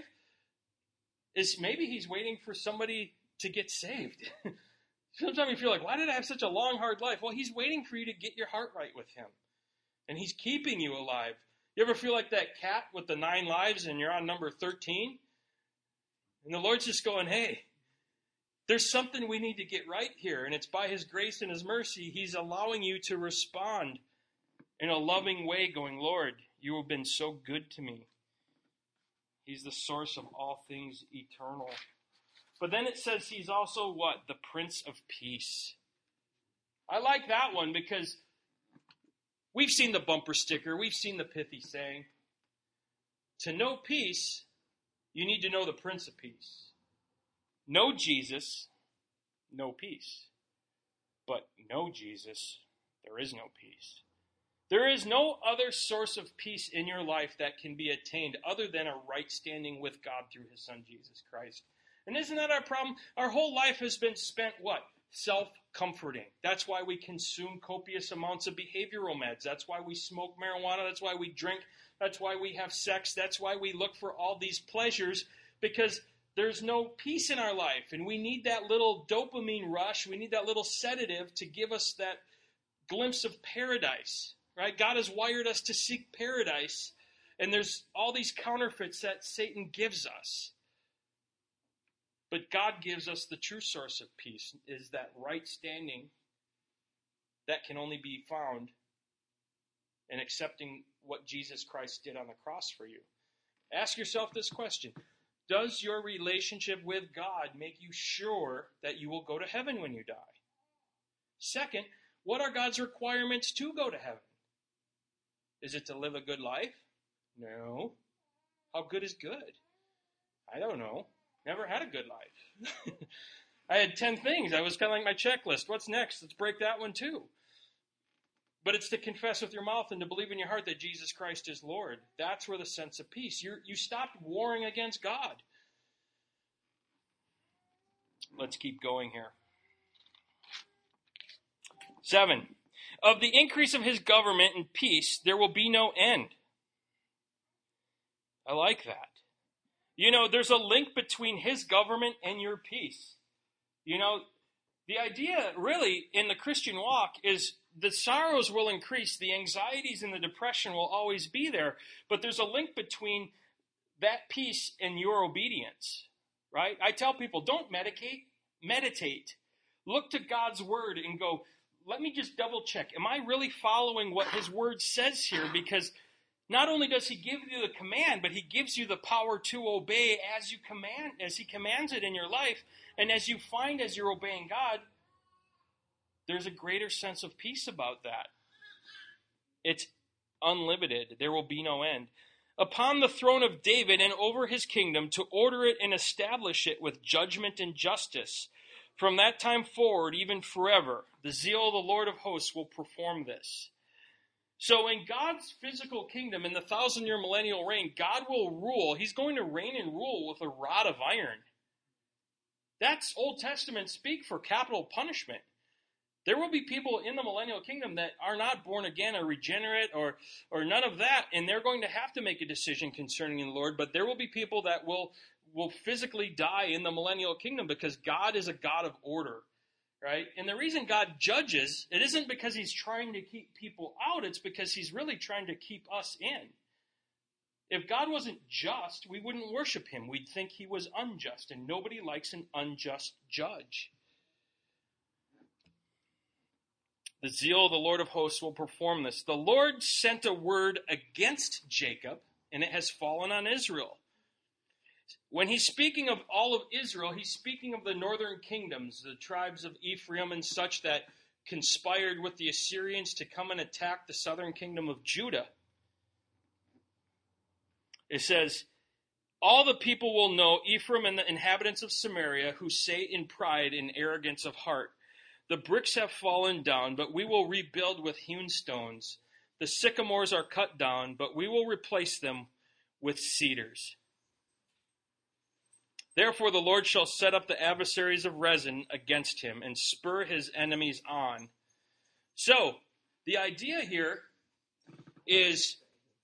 is maybe he's waiting for somebody to get saved. Sometimes you feel like, why did I have such a long, hard life? Well, he's waiting for you to get your heart right with him. And he's keeping you alive. You ever feel like that cat with the nine lives and you're on number thirteen? And the Lord's just going, hey, there's something we need to get right here. And it's by his grace and his mercy, he's allowing you to respond in a loving way, going, Lord, you have been so good to me. He's the source of all things eternal. But then it says he's also what? The Prince of Peace. I like that one because we've seen the bumper sticker. We've seen the pithy saying. To know peace, you need to know the Prince of Peace. Know Jesus, no peace. But know Jesus, there is no peace. There is no other source of peace in your life that can be attained other than a right standing with God through his Son, Jesus Christ. And isn't that our problem? Our whole life has been spent, what? Self-comforting. That's why we consume copious amounts of behavioral meds. That's why we smoke marijuana. That's why we drink. That's why we have sex. That's why we look for all these pleasures, because there's no peace in our life. And we need that little dopamine rush. We need that little sedative to give us that glimpse of paradise. Right? God has wired us to seek paradise. And there's all these counterfeits that Satan gives us. But God gives us the true source of peace, is that right standing that can only be found in accepting what Jesus Christ did on the cross for you. Ask yourself this question. Does your relationship with God make you sure that you will go to heaven when you die? Second, what are God's requirements to go to heaven? Is it to live a good life? No. How good is good? I don't know. Never had a good life. I had ten things. I was kind of like my checklist. What's next? Let's break that one too. But it's to confess with your mouth and to believe in your heart that Jesus Christ is Lord. That's where the sense of peace. You you stopped warring against God. Let's keep going here. Seven, of the increase of his government and peace, there will be no end. I like that. You know, there's a link between his government and your peace. You know, the idea really in the Christian walk is the sorrows will increase, the anxieties and the depression will always be there, but there's a link between that peace and your obedience, right? I tell people, don't medicate, meditate. Look to God's word and go, let me just double check. Am I really following what his word says here? Because not only does he give you the command, but he gives you the power to obey as you command, as he commands it in your life. And as you find as you're obeying God, there's a greater sense of peace about that. It's unlimited. There will be no end. Upon the throne of David and over his kingdom, to order it and establish it with judgment and justice. From that time forward, even forever, the zeal of the Lord of hosts will perform this. So in God's physical kingdom, in the thousand-year millennial reign, God will rule. He's going to reign and rule with a rod of iron. That's Old Testament speak for capital punishment. There will be people in the millennial kingdom that are not born again or regenerate or, or none of that, and they're going to have to make a decision concerning the Lord, but there will be people that will, will physically die in the millennial kingdom because God is a God of order, right? And the reason God judges, it isn't because he's trying to keep people out, it's because he's really trying to keep us in. If God wasn't just, we wouldn't worship him. We'd think he was unjust, and nobody likes an unjust judge. The zeal of the Lord of hosts will perform this. The Lord sent a word against Jacob, and it has fallen on Israel. When he's speaking of all of Israel, he's speaking of the northern kingdoms, the tribes of Ephraim and such that conspired with the Assyrians to come and attack the southern kingdom of Judah. It says, all the people will know Ephraim and the inhabitants of Samaria who say in pride and arrogance of heart, the bricks have fallen down, but we will rebuild with hewn stones. The sycamores are cut down, but we will replace them with cedars. Therefore the Lord shall set up the adversaries of Rezin against him and spur his enemies on. So, the idea here is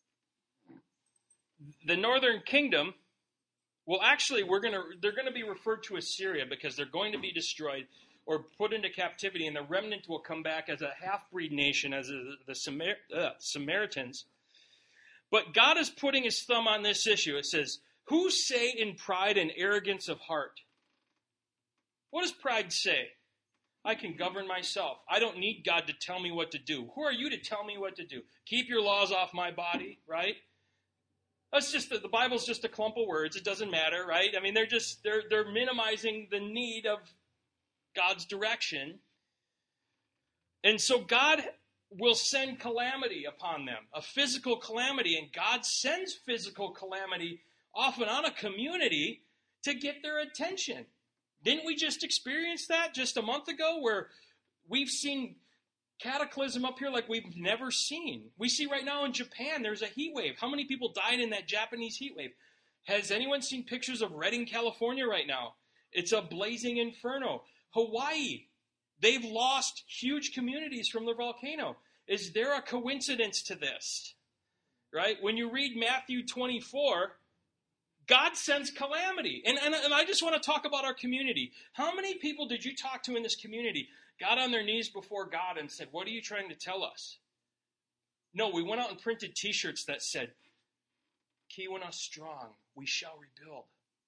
the northern kingdom, well actually we're going to they're going to be referred to as Syria because they're going to be destroyed or put into captivity, and the remnant will come back as a half-breed nation, as the Samar- uh, Samaritans. But God is putting his thumb on this issue. It says, who say in pride and arrogance of heart? What does pride say? I can govern myself. I don't need God to tell me what to do. Who are you to tell me what to do? Keep your laws off my body, right? That's just the, the Bible's just a clump of words. It doesn't matter, right? I mean, they're just they're they're minimizing the need of God's direction. And so God will send calamity upon them, a physical calamity, and God sends physical calamity often on a community to get their attention. Didn't we just experience that just a month ago where we've seen cataclysm up here like we've never seen? We see right now in Japan there's a heat wave. How many people died in that Japanese heat wave? Has anyone seen pictures of Redding, California right now? It's a blazing inferno. Hawaii, they've lost huge communities from the volcano. Is there a coincidence to this? Right? When you read Matthew twenty-four, God sends calamity. And, and, and I just want to talk about our community. How many people did you talk to in this community got on their knees before God and said, what are you trying to tell us? No, we went out and printed t-shirts that said, Keweenaw strong, we shall rebuild.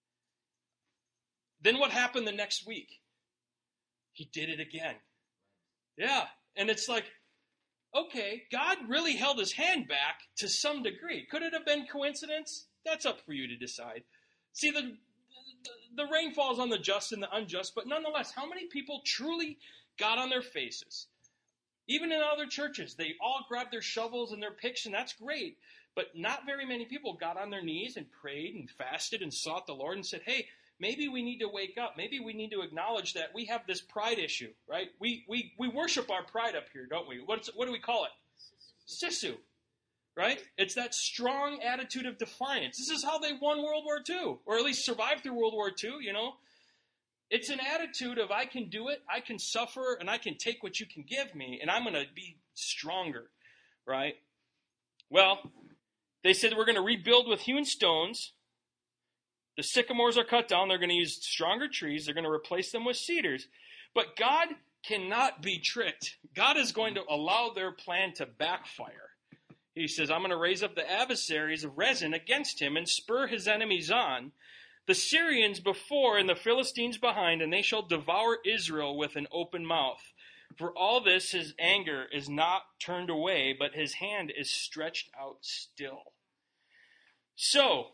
Then what happened the next week? He did it again. Yeah, and it's like, okay, God really held his hand back to some degree. Could it have been coincidence? That's up for you to decide. See, the, the, the rain falls on the just and the unjust, but nonetheless, how many people truly got on their faces? Even in other churches, they all grabbed their shovels and their picks, and that's great. But not very many people got on their knees and prayed and fasted and sought the Lord and said, hey, maybe we need to wake up. Maybe we need to acknowledge that we have this pride issue, right? We we we worship our pride up here, don't we? What's, what do we call it? Sisu, right? It's that strong attitude of defiance. This is how they won World War Two, or at least survived through World War Two, you know? It's an attitude of I can do it, I can suffer, and I can take what you can give me, and I'm going to be stronger, right? Well, they said we're going to rebuild with hewn stones. The sycamores are cut down. They're going to use stronger trees. They're going to replace them with cedars. But God cannot be tricked. God is going to allow their plan to backfire. He says, I'm going to raise up the adversaries of Rezin against him and spur his enemies on, the Syrians before and the Philistines behind, and they shall devour Israel with an open mouth. For all this his anger is not turned away, but his hand is stretched out still. So,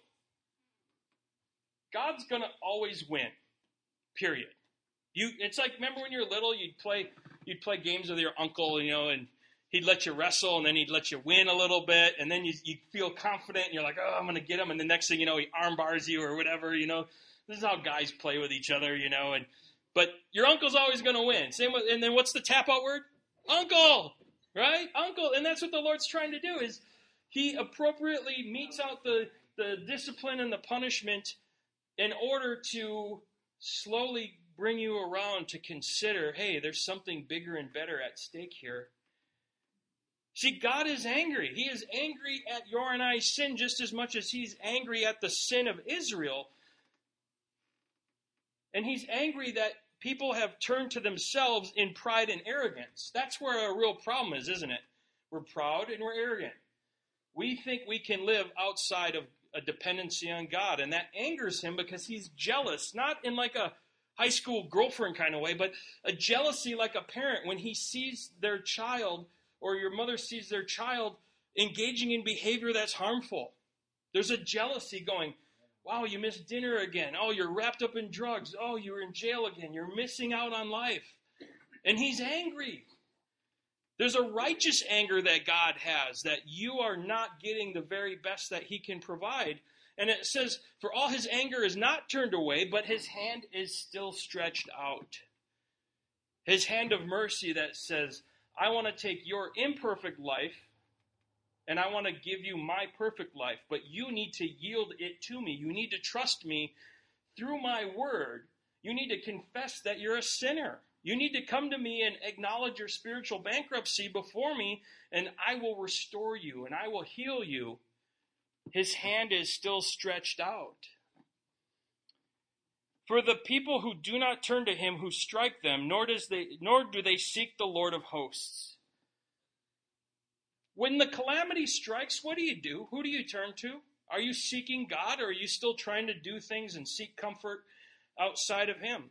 God's going to always win, period. You, it's like, remember when you were little, you'd play you'd play games with your uncle, you know, and he'd let you wrestle, and then he'd let you win a little bit, and then you you feel confident, and you're like, oh, I'm going to get him, and the next thing you know, he arm bars you or whatever, you know. This is how guys play with each other, you know. And but your uncle's always going to win. Same with, and then what's the tap-out word? Uncle, right? Uncle, and that's what the Lord's trying to do, is he appropriately metes out the, the discipline and the punishment in order to slowly bring you around to consider, hey, there's something bigger and better at stake here. See, God is angry. He is angry at your and I's sin just as much as he's angry at the sin of Israel. And he's angry that people have turned to themselves in pride and arrogance. That's where a real problem is, isn't it? We're proud and we're arrogant. We think we can live outside of a dependency on God, and that angers him because he's jealous, not in like a high school girlfriend kind of way, but a jealousy like a parent when he sees their child, or your mother sees their child engaging in behavior that's harmful. There's a jealousy going, wow, you missed dinner again. Oh, you're wrapped up in drugs. Oh, you're in jail again. You're missing out on life. And he's angry. There's a righteous anger that God has, that you are not getting the very best that he can provide. And it says, for all his anger is not turned away, but his hand is still stretched out. His hand of mercy that says, I want to take your imperfect life and I want to give you my perfect life, but you need to yield it to me. You need to trust me through my word. You need to confess that you're a sinner. You need to come to me and acknowledge your spiritual bankruptcy before me, and I will restore you and I will heal you. His hand is still stretched out. For the people who do not turn to him who strike them, nor does they, nor do they seek the Lord of hosts. When the calamity strikes, what do you do? Who do you turn to? Are you seeking God, or are you still trying to do things and seek comfort outside of him?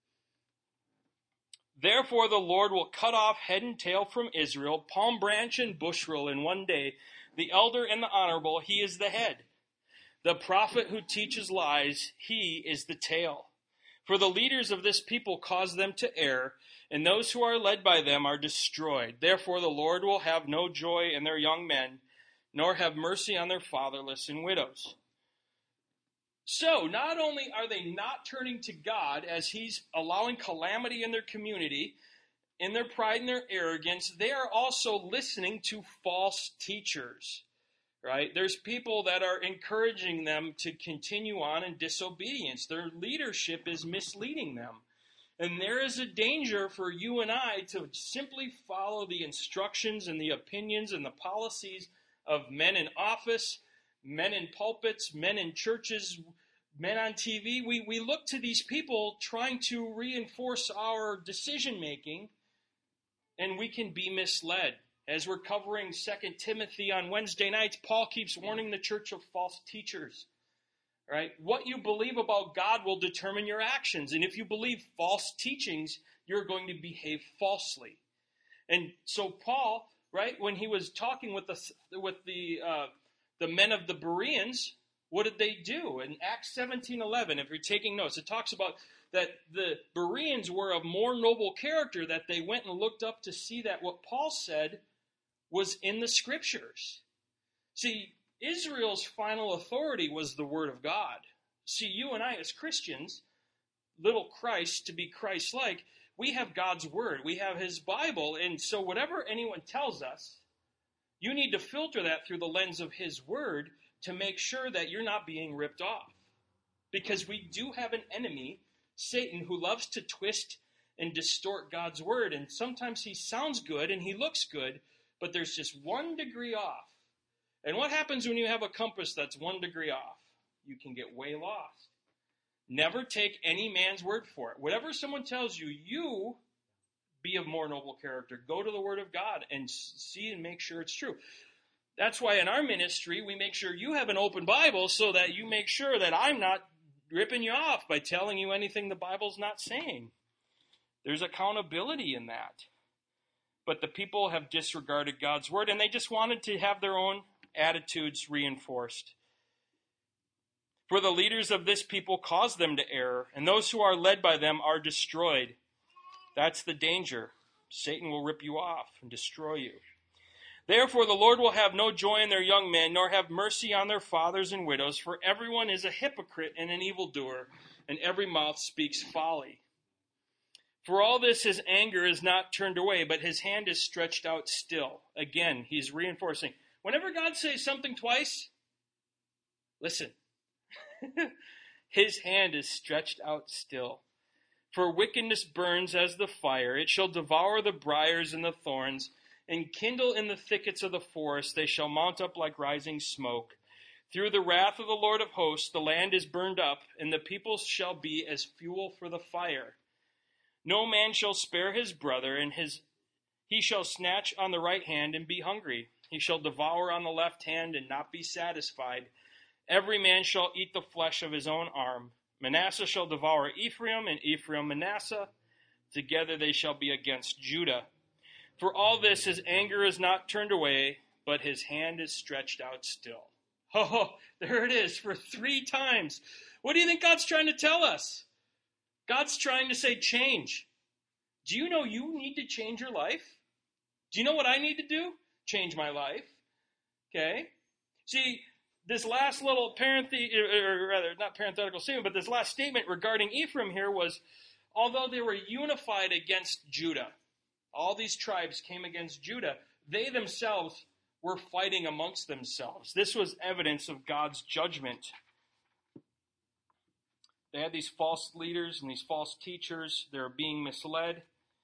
Therefore the Lord will cut off head and tail from Israel, palm branch and bushel in one day. The elder and the honorable, he is the head. The prophet who teaches lies, he is the tail. For the leaders of this people cause them to err, and those who are led by them are destroyed. Therefore the Lord will have no joy in their young men, nor have mercy on their fatherless and widows. So, not only are they not turning to God as he's allowing calamity in their community, in their pride and their arrogance, they are also listening to false teachers, right? There's people that are encouraging them to continue on in disobedience. Their leadership is misleading them. And there is a danger for you and I to simply follow the instructions and the opinions and the policies of men in office, men in pulpits, men in churches, men on T V. We, we look to these people trying to reinforce our decision-making, and we can be misled. As we're covering Second Timothy on Wednesday nights, Paul keeps warning the church of false teachers. Right? What you believe about God will determine your actions. And if you believe false teachings, you're going to behave falsely. And so Paul, right, when he was talking with the with the uh, the men of the Bereans, what did they do? In Acts seventeen eleven, if you're taking notes, it talks about that the Bereans were of more noble character, that they went and looked up to see that what Paul said was in the scriptures. See, Israel's final authority was the word of God. See, you and I as Christians, little Christ, to be Christ-like, we have God's word. We have his Bible. And so whatever anyone tells us, you need to filter that through the lens of his word to make sure that you're not being ripped off. Because we do have an enemy Satan, who loves to twist and distort God's word. And sometimes he sounds good and he looks good, but there's just one degree off. And what happens when you have a compass that's one degree off? You can get way lost. Never take any man's word for it. Whatever someone tells you, you be of more noble character. Go to the word of God and see and make sure it's true. That's why in our ministry, we make sure you have an open Bible so that you make sure that I'm not ripping you off by telling you anything the Bible's not saying. There's accountability in that. But the people have disregarded God's word, and they just wanted to have their own attitudes reinforced. For the leaders of this people cause them to err, and those who are led by them are destroyed. That's the danger. Satan will rip you off and destroy you. Therefore the Lord will have no joy in their young men, nor have mercy on their fathers and widows, for everyone is a hypocrite and an evildoer, and every mouth speaks folly. For all this, his anger is not turned away, but his hand is stretched out still. Again, he's reinforcing. Whenever God says something twice, listen. His hand is stretched out still. For wickedness burns as the fire. It shall devour the briars and the thorns, and kindle in the thickets of the forest. They shall mount up like rising smoke. Through the wrath of the Lord of hosts, the land is burned up, and the people shall be as fuel for the fire. No man shall spare his brother, and his he shall snatch on the right hand and be hungry. He shall devour on the left hand and not be satisfied. Every man shall eat the flesh of his own arm. Manasseh shall devour Ephraim, and Ephraim Manasseh. Together they shall be against Judah. For all this his anger is not turned away, but his hand is stretched out still. Oh, there it is for three times. What do you think God's trying to tell us? God's trying to say change. Do you know you need to change your life? Do you know what I need to do? Change my life. Okay? See, this last little parenthesis, or rather, not parenthetical statement, but this last statement regarding Ephraim here was, although they were unified against Judah, all these tribes came against Judah, they themselves were fighting amongst themselves. This was evidence of God's judgment. They had these false leaders and these false teachers. They're being misled.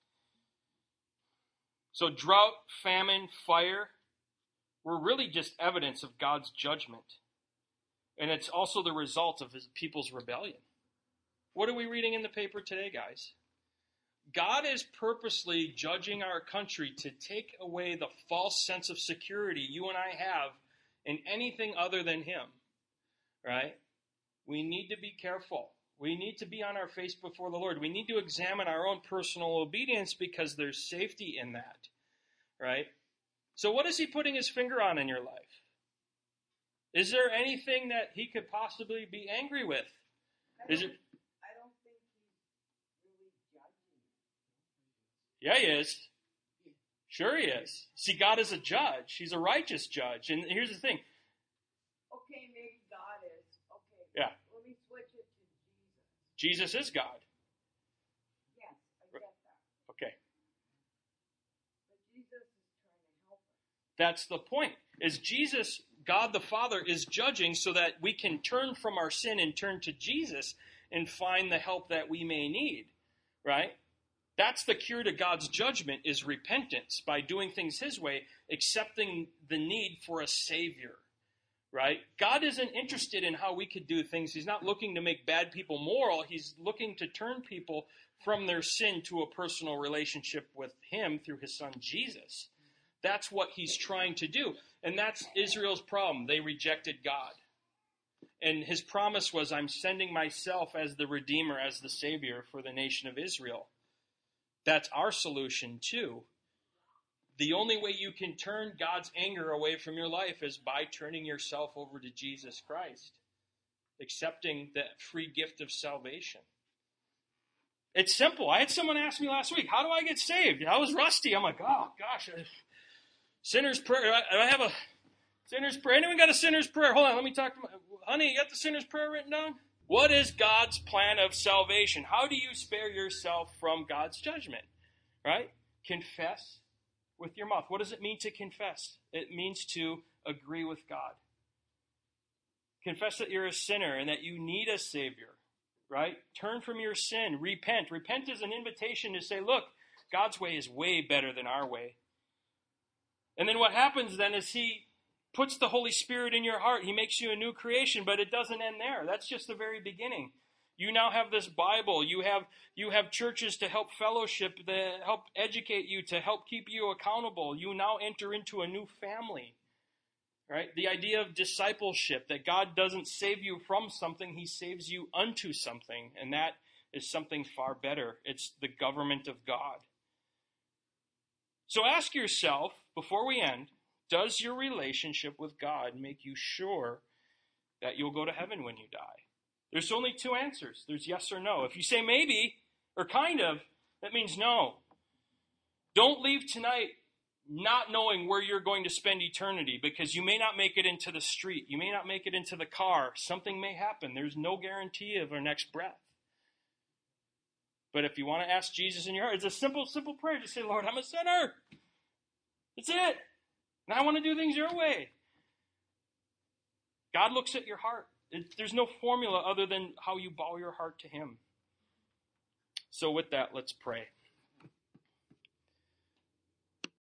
So drought, famine, fire were really just evidence of God's judgment. And it's also the result of his people's rebellion. What are we reading in the paper today, guys? God is purposely judging our country to take away the false sense of security you and I have in anything other than him. Right? We need to be careful. We need to be on our face before the Lord. We need to examine our own personal obedience because there's safety in that, right? So what is he putting his finger on in your life? Is there anything that he could possibly be angry with? Is it? I don't think he's really judging. Yeah, he is. Sure he is. See, God is a judge. He's a righteous judge. And here's the thing. Okay, maybe God is. Okay. Yeah. Let me switch it to Jesus. Jesus is God. Yes, I get that. Okay. But Jesus is trying to help us. That's the point. Is Jesus, God the Father, is judging so that we can turn from our sin and turn to Jesus and find the help that we may need. Right? That's the cure to God's judgment, is repentance, by doing things his way, accepting the need for a Savior. Right? God isn't interested in how we could do things. He's not looking to make bad people moral. He's looking to turn people from their sin to a personal relationship with him through his son Jesus. That's what he's trying to do. And that's Israel's problem. They rejected God. And his promise was, I'm sending myself as the Redeemer, as the Savior for the nation of Israel. That's our solution too. The only way you can turn God's anger away from your life is by turning yourself over to Jesus Christ, accepting the free gift of salvation. It's simple. I had someone ask me last week, how do I get saved? I was rusty. I'm like, oh, gosh. Sinner's prayer. I have a sinner's prayer. Anyone got a sinner's prayer? Hold on. Let me talk to my... Honey, you got the sinner's prayer written down? What is God's plan of salvation? How do you spare yourself from God's judgment? Right? Confess with your mouth. What does it mean to confess? It means to agree with God. Confess that you're a sinner and that you need a Savior. right? Turn from your sin. Repent. Repent is an invitation to say, look, God's way is way better than our way. And then what happens then is he puts the Holy Spirit in your heart. He makes you a new creation, but it doesn't end there. That's just the very beginning. You now have this Bible. You have you have churches to help fellowship, to help educate you, to help keep you accountable. You now enter into a new family. Right? The idea of discipleship, that God doesn't save you from something, he saves you unto something. And that is something far better. It's the government of God. So ask yourself, before we end, does your relationship with God make you sure that you'll go to heaven when you die? There's only two answers. There's yes or no. If you say maybe, or kind of, that means no. Don't leave tonight not knowing where you're going to spend eternity, because you may not make it into the street. You may not make it into the car. Something may happen. There's no guarantee of our next breath. But if you want to ask Jesus in your heart, it's a simple, simple prayer. Just say, Lord, I'm a sinner. That's it. And I want to do things your way. God looks at your heart. It, there's no formula other than how you bow your heart to him. So with that, let's pray.